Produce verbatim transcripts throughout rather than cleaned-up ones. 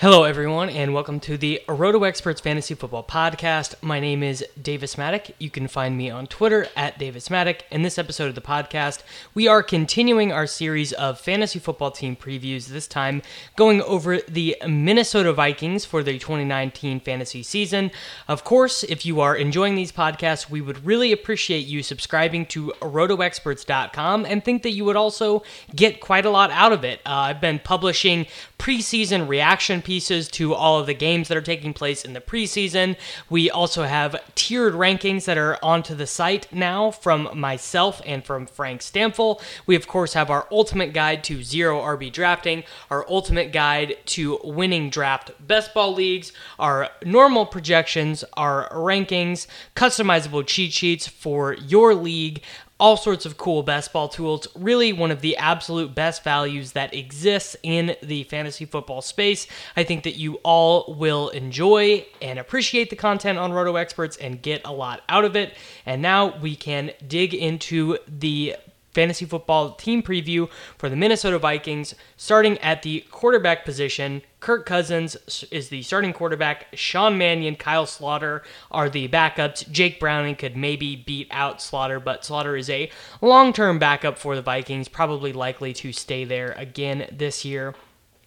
Hello, everyone, and welcome to the Roto Experts Fantasy Football Podcast. My name is Davis Maddock. You can find me on Twitter at Davis Maddock. In this episode of the podcast, we are continuing our series of fantasy football team previews, this time going over the Minnesota Vikings for the twenty nineteen fantasy season. Of course, if you are enjoying these podcasts, we would really appreciate you subscribing to roto experts dot com and think that you would also get quite a lot out of it. Uh, I've been publishing preseason reaction pieces to all of the games that are taking place in the preseason. We also have tiered rankings that are onto the site now from myself and from Frank Stamfel. We, of course, have our ultimate guide to zero R B drafting, our ultimate guide to winning draft best ball leagues, our normal projections, our rankings, customizable cheat sheets for your league, all sorts of cool best ball tools. Really one of the absolute best values that exists in the fantasy football space. I think that you all will enjoy and appreciate the content on Roto Experts and get a lot out of it. And now we can dig into the fantasy football team preview for the Minnesota Vikings, starting at the quarterback position. Kirk Cousins is the starting quarterback. Sean Mannion, Kyle Slaughter are the backups. Jake Browning could maybe beat out Slaughter, but Slaughter is a long-term backup for the Vikings, probably likely to stay there again this year.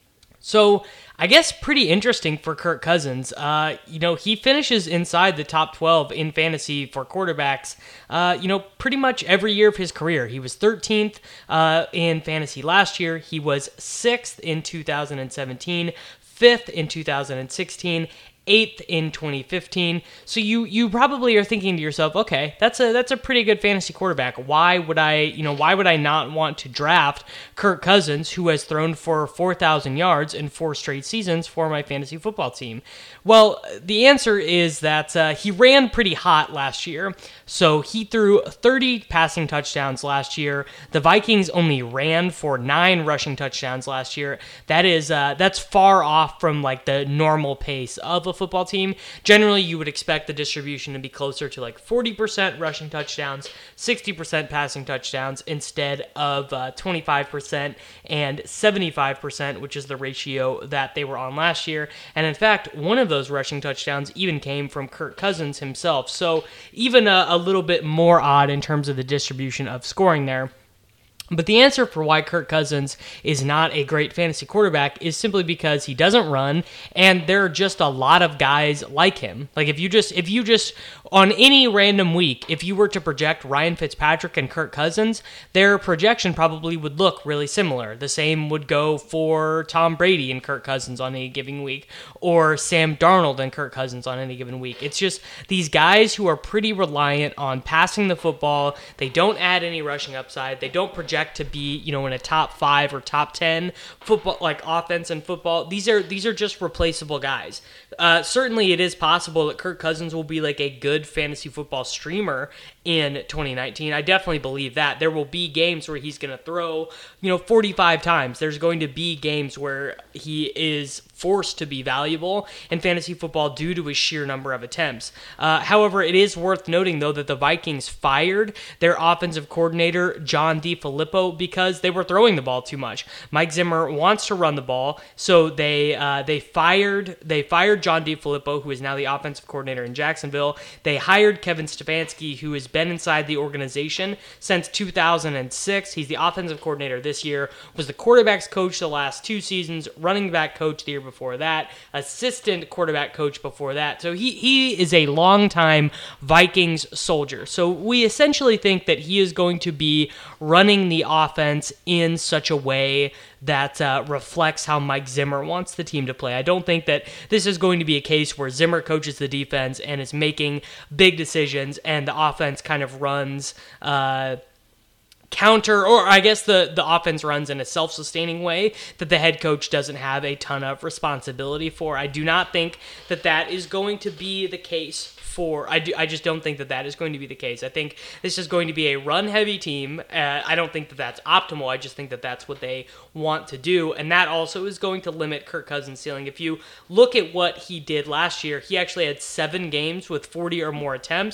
So, I guess pretty interesting for Kirk Cousins. Uh, you know, he finishes inside the top twelve in fantasy for quarterbacks, uh, you know, pretty much every year of his career. He was thirteenth uh, in fantasy last year. He was sixth in two thousand seventeen, fifth in two thousand sixteen, eighth in twenty fifteen. So you you probably are thinking to yourself, okay, that's a that's a pretty good fantasy quarterback. Why would I, you know, why would I not want to draft Kirk Cousins, who has thrown for four thousand yards in four straight seasons for my fantasy football team? Well, the answer is that uh, he ran pretty hot last year. So he threw thirty passing touchdowns last year. The Vikings only ran for nine rushing touchdowns last year. That is uh, that's far off from like the normal pace of a football team. Generally, you would expect the distribution to be closer to like forty percent rushing touchdowns, sixty percent passing touchdowns, instead of uh, twenty-five percent and seventy-five percent, which is the ratio that they were on last year. And in fact, one of those rushing touchdowns even came from Kirk Cousins himself. So even a, a little bit more odd in terms of the distribution of scoring there. But the answer for why Kirk Cousins is not a great fantasy quarterback is simply because he doesn't run, and there are just a lot of guys like him. Like if you just, if you just, on any random week, if you were to project Ryan Fitzpatrick and Kirk Cousins, their projection probably would look really similar. The same would go for Tom Brady and Kirk Cousins on any given week, or Sam Darnold and Kirk Cousins on any given week. It's just these guys who are pretty reliant on passing the football. They don't add any rushing upside. They don't project to be, you know, in a top five or top ten football, like offense and football. These are these are just replaceable guys. Uh, certainly, it is possible that Kirk Cousins will be like a good fantasy football streamer in twenty nineteen. I definitely believe that. There will be games where he's going to throw, you know, forty-five times. There's going to be games where he is forced to be valuable in fantasy football due to his sheer number of attempts. Uh, however, it is worth noting, though, that the Vikings fired their offensive coordinator, John DeFilippo, because they were throwing the ball too much. Mike Zimmer wants to run the ball, so they uh, they fired they fired John DeFilippo, who is now the offensive coordinator in Jacksonville. They hired Kevin Stefanski, who has been inside the organization since two thousand six. He's the offensive coordinator this year, was the quarterback's coach the last two seasons, running back coach the year before that, assistant quarterback coach before that. So he, he is a longtime Vikings soldier. So we essentially think that he is going to be running the offense in such a way that uh, reflects how Mike Zimmer wants the team to play. I don't think that this is going to be a case where Zimmer coaches the defense and is making big decisions and the offense kind of runs uh, counter, or I guess the, the offense runs in a self-sustaining way that the head coach doesn't have a ton of responsibility for. I do not think that that is going to be the case for, I, do, I just don't think that that is going to be the case. I think this is going to be a run-heavy team. Uh, I don't think that that's optimal. I just think that that's what they want to do, and that also is going to limit Kirk Cousins' ceiling. If you look at what he did last year, he actually had seven games with forty or more attempts,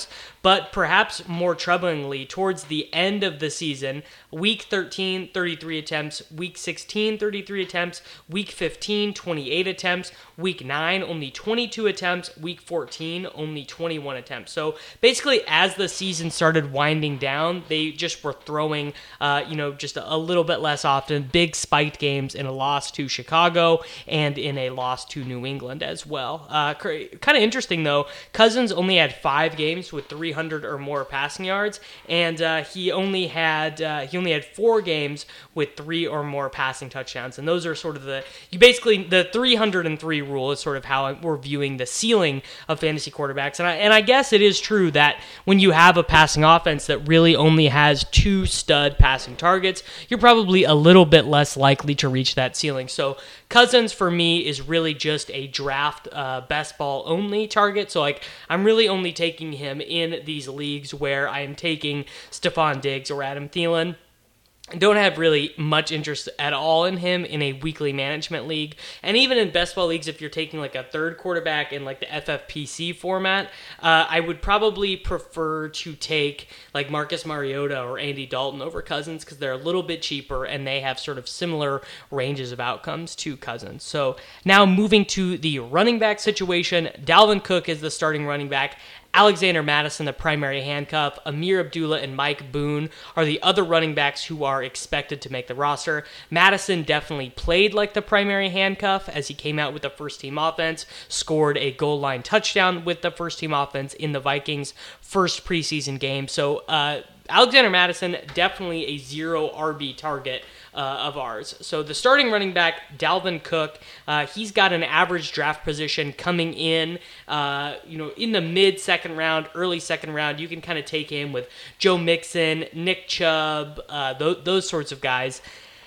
But perhaps more troublingly, towards the end of the season, week thirteen, thirty-three attempts, week sixteen, thirty-three attempts, week fifteen, twenty-eight attempts, week nine, only twenty-two attempts, week fourteen, only twenty-one attempts. So basically, as the season started winding down, they just were throwing, uh, you know, just a, a little bit less often, big spiked games in a loss to Chicago and in a loss to New England as well. Uh, kind of interesting, though, Cousins only had five games with three hundred or more passing yards, and uh, he only had uh, he only had four games with three or more passing touchdowns, and those are sort of the you basically the three hundred three rule is sort of how we're viewing the ceiling of fantasy quarterbacks, and I and I guess it is true that when you have a passing offense that really only has two stud passing targets, you're probably a little bit less likely to reach that ceiling. So Cousins for me is really just a draft uh, best ball only target. So like I'm really only taking him in these leagues where I am taking Stephon Diggs or Adam Thielen. I don't have really much interest at all in him in a weekly management league. And even in best ball leagues, if you're taking like a third quarterback in like the F F P C format, uh, I would probably prefer to take like Marcus Mariota or Andy Dalton over Cousins because they're a little bit cheaper and they have sort of similar ranges of outcomes to Cousins. So now moving to the running back situation, Dalvin Cook is the starting running back. Alexander Mattison, the primary handcuff. Amir Abdullah and Mike Boone are the other running backs who are expected to make the roster. Mattison definitely played like the primary handcuff as he came out with the first-team offense, scored a goal line touchdown with the first-team offense in the Vikings' first preseason game. So uh, Alexander Mattison, definitely a zero R B target Uh, of ours. So the starting running back, Dalvin Cook, uh, he's got an average draft position coming in, uh, you know, in the mid-second round, early second round. You can kind of take him with Joe Mixon, Nick Chubb, uh, th- those sorts of guys.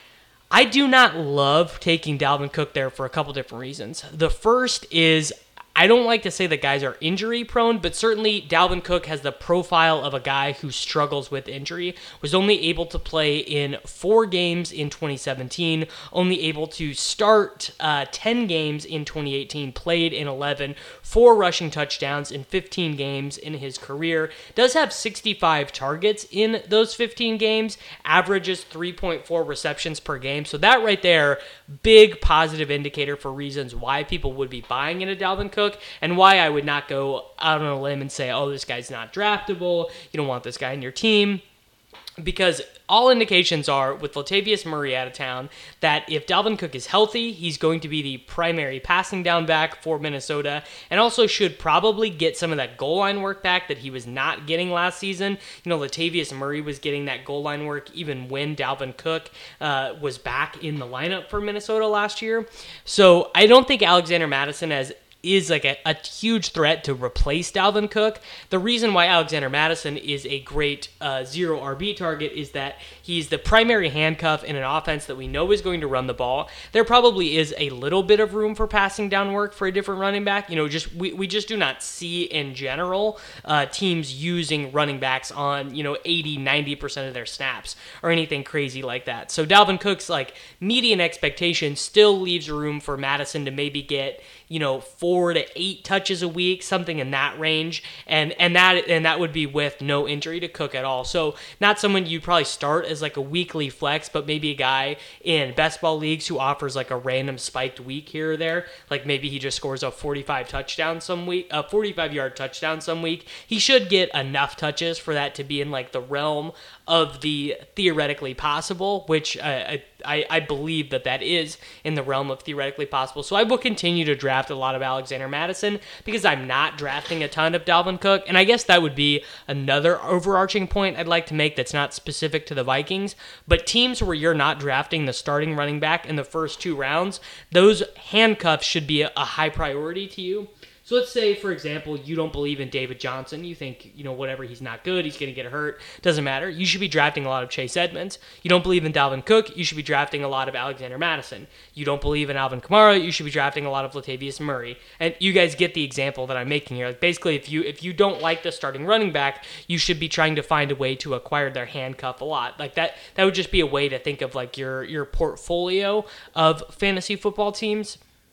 I do not love taking Dalvin Cook there for a couple different reasons. The first is I don't like to say that guys are injury prone, but certainly Dalvin Cook has the profile of a guy who struggles with injury, was only able to play in four games in twenty seventeen, only able to start uh, ten games in twenty eighteen, played in eleven, four rushing touchdowns in fifteen games in his career, does have sixty-five targets in those fifteen games, averages three point four receptions per game. So that right there, big positive indicator for reasons why people would be buying into Dalvin Cook. And why I would not go out on a limb and say, oh, this guy's not draftable, you don't want this guy in your team. Because all indications are, with Latavius Murray out of town, that if Dalvin Cook is healthy, he's going to be the primary passing down back for Minnesota, and also should probably get some of that goal line work back that he was not getting last season. You know, Latavius Murray was getting that goal line work even when Dalvin Cook uh, was back in the lineup for Minnesota last year. So I don't think Alexander Mattison has is like a, a huge threat to replace Dalvin Cook. The reason why Alexander Mattison is a great uh, zero R B target is that he's the primary handcuff in an offense that we know is going to run the ball. There probably is a little bit of room for passing down work for a different running back. You know, just we, we just do not see in general uh, teams using running backs on, you know, eighty, ninety percent of their snaps or anything crazy like that. So Dalvin Cook's like median expectation still leaves room for Mattison to maybe get, you know, four to eight touches a week, something in that range, and and that and that would be with no injury to Cook at all. So not someone you'd probably start as like a weekly flex, but maybe a guy in best ball leagues who offers like a random spiked week here or there. Like maybe he just scores a forty-five touchdown some week, a forty-five yard touchdown some week. He should get enough touches for that to be in like the realm of the theoretically possible, which I, I, I believe that that is in the realm of theoretically possible. So I will continue to draft a lot of Alexander Mattison because I'm not drafting a ton of Dalvin Cook. And I guess that would be another overarching point I'd like to make that's not specific to the Vikings. But teams where you're not drafting the starting running back in the first two rounds, those handcuffs should be a, a high priority to you. So let's say, for example, you don't believe in David Johnson. You think, you know, whatever, he's not good, he's going to get hurt. Doesn't matter. You should be drafting a lot of Chase Edmonds. You don't believe in Dalvin Cook. You should be drafting a lot of Alexander Mattison. You don't believe in Alvin Kamara. You should be drafting a lot of Latavius Murray. And you guys get the example that I'm making here. Like basically, if you if you don't like the starting running back, you should be trying to find a way to acquire their handcuff a lot. Like that, that would just be a way to think of like your your portfolio of fantasy football teams.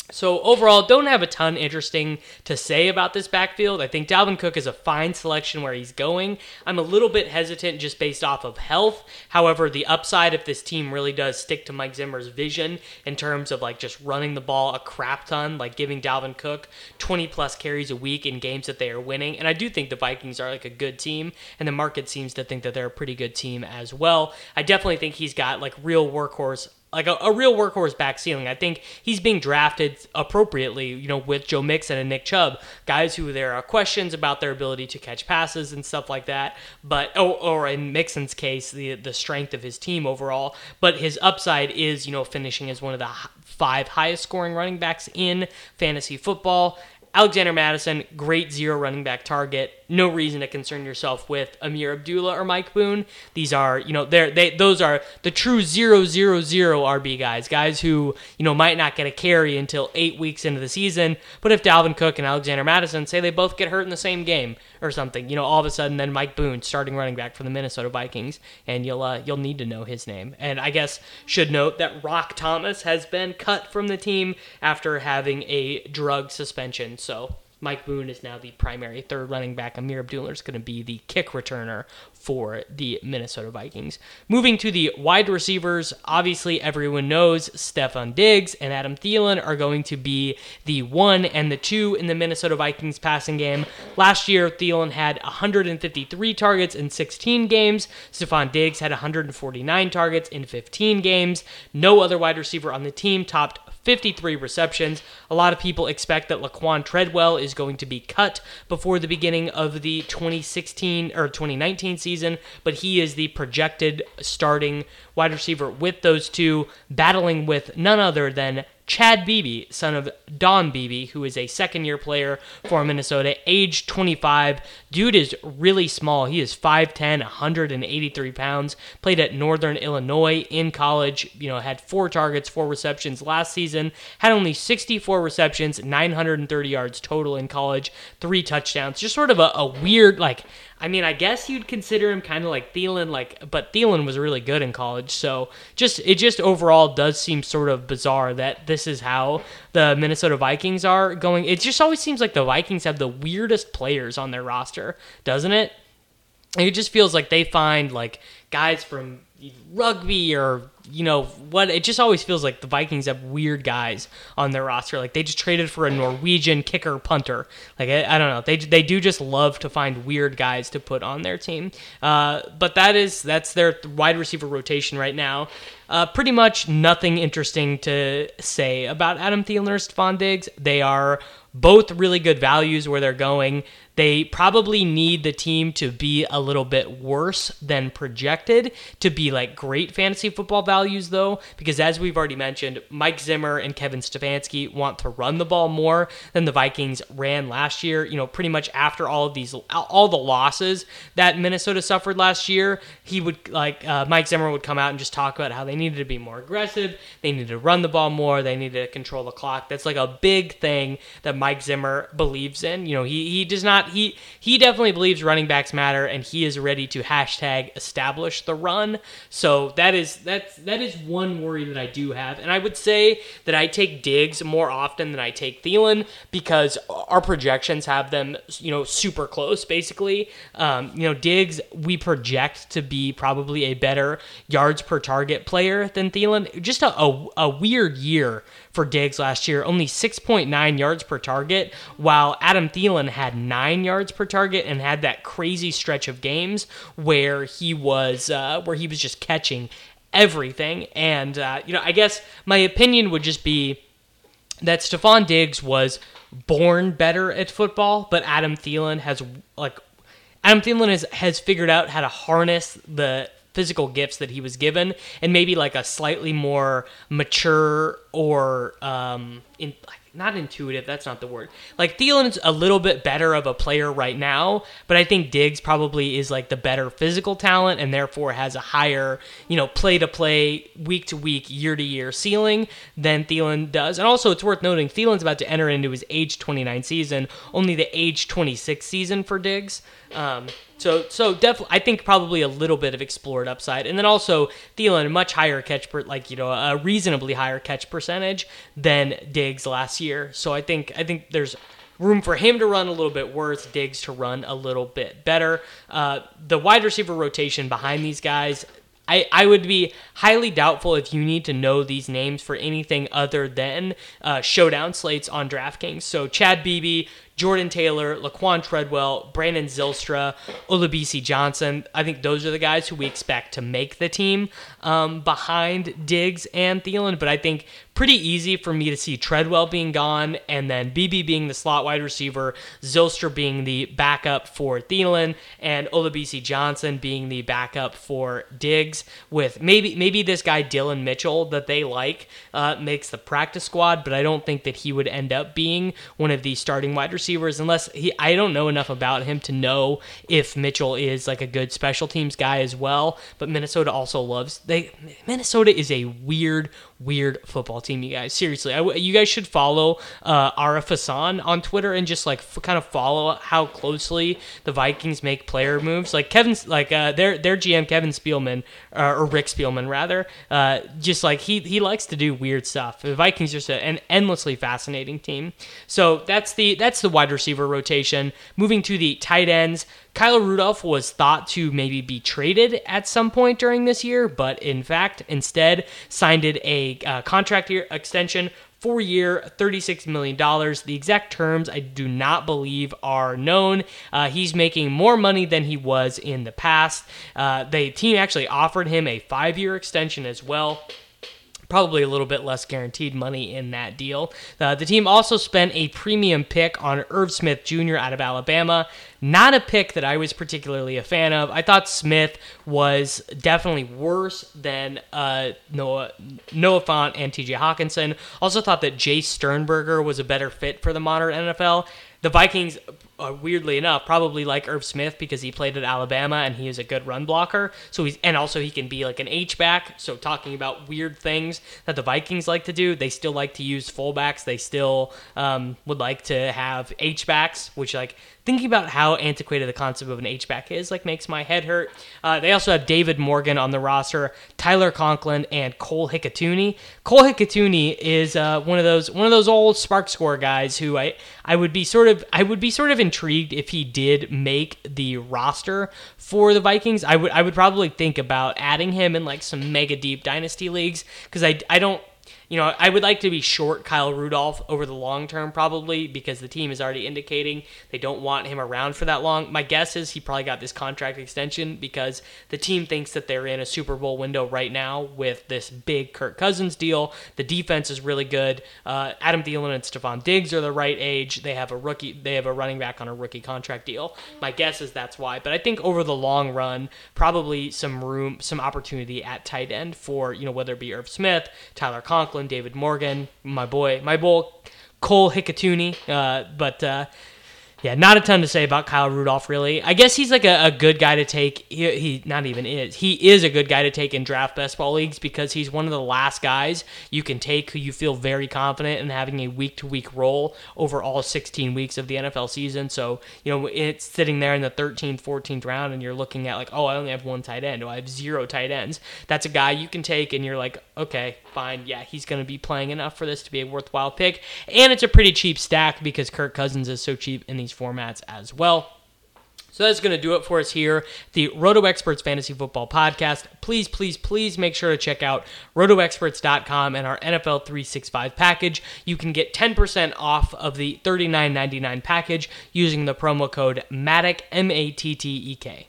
So overall, don't have a ton interesting to say about this backfield. I think Dalvin Cook is a fine selection where he's going. I'm a little bit hesitant just based off of health. However, the upside, if this team really does stick to Mike Zimmer's vision in terms of like just running the ball a crap ton, like giving Dalvin Cook twenty plus carries a week in games that they are winning. And I do think the Vikings are like a good team, and the market seems to think that they're a pretty good team as well. I definitely think he's got like real workhorse like a, a real workhorse back ceiling. I think he's being drafted appropriately, you know, with Joe Mixon and Nick Chubb, guys who there are questions about their ability to catch passes and stuff like that. But or, or in Mixon's case, the the strength of his team overall. But his upside is, you know, finishing as one of the five highest scoring running backs in fantasy football. Alexander Mattison, great zero running back target. No reason to concern yourself with Amir Abdullah or Mike Boone. These are, you know, they're, they those are the true zero zero zero R B guys, guys who, you know, might not get a carry until eight weeks into the season. But if Dalvin Cook and Alexander Mattison, say they both get hurt in the same game or something, you know, all of a sudden then Mike Boone, starting running back for the Minnesota Vikings, and you'll uh, you'll need to know his name. And I guess should note that Rock Thomas has been cut from the team after having a drug suspension. So Mike Boone is now the primary third running back. Amir Abdullah is going to be the kick returner for the Minnesota Vikings. Moving to the wide receivers, obviously everyone knows Stefon Diggs and Adam Thielen are going to be the one and the two in the Minnesota Vikings passing game. Last year, Thielen had one hundred fifty-three targets in sixteen games. Stefon Diggs had one hundred forty-nine targets in fifteen games. No other wide receiver on the team topped fifty-three receptions. A lot of people expect that Laquan Treadwell is going to be cut before the beginning of the twenty sixteen or twenty nineteen season, but he is the projected starting wide receiver with those two, battling with none other than Chad Beebe, son of Don Beebe, who is a second-year player for Minnesota, age twenty-five. Dude is really small. He is five ten, one hundred eighty-three pounds. Played at Northern Illinois in college. You know, had four targets, four receptions last season. Had only sixty-four receptions, nine hundred thirty yards total in college, three touchdowns. Just sort of a, a weird, like, I mean, I guess you'd consider him kind of like Thielen, like, but Thielen was really good in college. So just it just overall does seem sort of bizarre that this is how the Minnesota Vikings are going. It just always seems like the Vikings have the weirdest players on their roster, doesn't it? It just feels like they find like guys from rugby or, you know, what, it just always feels like the Vikings have weird guys on their roster. Like they just traded for a Norwegian kicker punter. Like, I, I don't know. They they do just love to find weird guys to put on their team. Uh, but that is, that's their wide receiver rotation right now. Uh, pretty much nothing interesting to say about Adam Thielen or Stefon Diggs. They are both really good values where they're going. They probably need the team to be a little bit worse than projected to be like great fantasy football values, though, because as we've already mentioned, Mike Zimmer and Kevin Stefanski want to run the ball more than the Vikings ran last year. You know, pretty much after all of these, all the losses that Minnesota suffered last year, he would like uh, Mike Zimmer would come out and just talk about how they needed to be more aggressive, they needed to run the ball more, they needed to control the clock. That's like a big thing that Mike Zimmer believes in. You know, he he does not. He he definitely believes running backs matter, and he is ready to hashtag establish the run. So that is that's that is one worry that I do have, and I would say that I take Diggs more often than I take Thielen because our projections have them, you know, super close. Basically, um, you know, Diggs we project to be probably a better yards per target player than Thielen. Just a a, a weird year for Diggs last year, only six point nine yards per target, while Adam Thielen had nine yards per target and had that crazy stretch of games where he was uh, where he was just catching everything. And uh, you know, I guess my opinion would just be that Stefon Diggs was born better at football, but Adam Thielen has like Adam Thielen has has figured out how to harness the physical gifts that he was given, and maybe like a slightly more mature or um, in, not intuitive, that's not the word. Like Thielen's a little bit better of a player right now, but I think Diggs probably is like the better physical talent and therefore has a higher, you know, play-to-play, week-to-week, year-to-year ceiling than Thielen does. And also it's worth noting, Thielen's about to enter into his age twenty-nine season, only the age twenty-six season for Diggs. Um, So, so definitely, I think probably a little bit of explored upside, and then also Thielen, much higher catch per, like you know, a reasonably higher catch percentage than Diggs last year. So I think I think there's room for him to run a little bit worse, Diggs to run a little bit better. Uh, the wide receiver rotation behind these guys, I, I would be highly doubtful if you need to know these names for anything other than uh, showdown slates on DraftKings. So Chad Beebe, Jordan Taylor, Laquan Treadwell, Brandon Zylstra, Olabisi Johnson. I think those are the guys who we expect to make the team um, behind Diggs and Thielen. But I think pretty easy for me to see Treadwell being gone and then Beebe being the slot wide receiver, Zylstra being the backup for Thielen, and Olabisi Johnson being the backup for Diggs, with maybe maybe this guy Dylan Mitchell that they like uh, makes the practice squad, but I don't think that he would end up being one of the starting wide receivers unless he, I don't know enough about him to know if Mitchell is like a good special teams guy as well, but Minnesota also loves, they Minnesota is a weird, weird football team, you guys. Seriously, I, you guys should follow uh, Arif Hassan on Twitter and just like f- kind of follow how closely the Vikings make player moves. Like Kevin's, like uh, their their G M Kevin Spielman, uh, or Rick Spielman rather, uh, just like he he likes to do weird stuff. The Vikings are just a, an endlessly fascinating team. So that's the that's the wide receiver rotation. Moving to the tight ends, Kyle Rudolph was thought to maybe be traded at some point during this year, but in fact, instead signed a uh, contract year extension, four-year, thirty-six million dollars. The exact terms I do not believe are known. Uh, he's making more money than he was in the past. Uh, the team actually offered him a five-year extension as well. Probably a little bit less guaranteed money in that deal. Uh, the team also spent a premium pick on Irv Smith Junior out of Alabama. Not a pick that I was particularly a fan of. I thought Smith was definitely worse than uh, Noah, Noah Fant and T J Hawkinson. Also thought that Jay Sternberger was a better fit for the modern N F L. The Vikings, uh, weirdly enough, probably like Irv Smith because he played at Alabama and he is a good run blocker. So he's and also he can be like an H-back. So talking about weird things that the Vikings like to do, they still like to use fullbacks. They still um, would like to have H-backs, which like thinking about how antiquated the concept of an H-back is, like, makes my head hurt. Uh, they also have David Morgan on the roster, Tyler Conklin, and Cole Hikatuni. Cole Hikatuni is uh, one of those one of those old Spark Score guys who I, I would be sort of I would be sort of intrigued if he did make the roster for the Vikings. I would I would probably think about adding him in like some mega deep dynasty leagues because I I don't. You know, I would like to be short Kyle Rudolph over the long term probably because the team is already indicating they don't want him around for that long. My guess is he probably got this contract extension because the team thinks that they're in a Super Bowl window right now with this big Kirk Cousins deal. The defense is really good. Uh, Adam Thielen and Stephon Diggs are the right age. They have a rookie. They have a running back on a rookie contract deal. My guess is that's why. But I think over the long run, probably some room, some opportunity at tight end for, you know, whether it be Irv Smith, Tyler Conklin, David Morgan, my boy, my boy, Cole Hikatuni, uh, but uh, yeah, not a ton to say about Kyle Rudolph, really. I guess he's like a, a good guy to take. He, he not even is. He is a good guy to take in draft best ball leagues because he's one of the last guys you can take who you feel very confident in having a week-to-week role over all sixteen weeks of the N F L season. So, you know, it's sitting there in the thirteenth, fourteenth round and you're looking at like, oh, I only have one tight end. Oh, I have zero tight ends. That's a guy you can take and you're like, okay, fine. Yeah, he's going to be playing enough for this to be a worthwhile pick. And it's a pretty cheap stack because Kirk Cousins is so cheap in these formats as well. So that's going to do it for us here, the Roto Experts Fantasy Football Podcast. Please, please, please make sure to check out roto experts dot com and our N F L three sixty-five package. You can get ten percent off of the thirty-nine ninety-nine package using the promo code MATTEK, M A T T E K.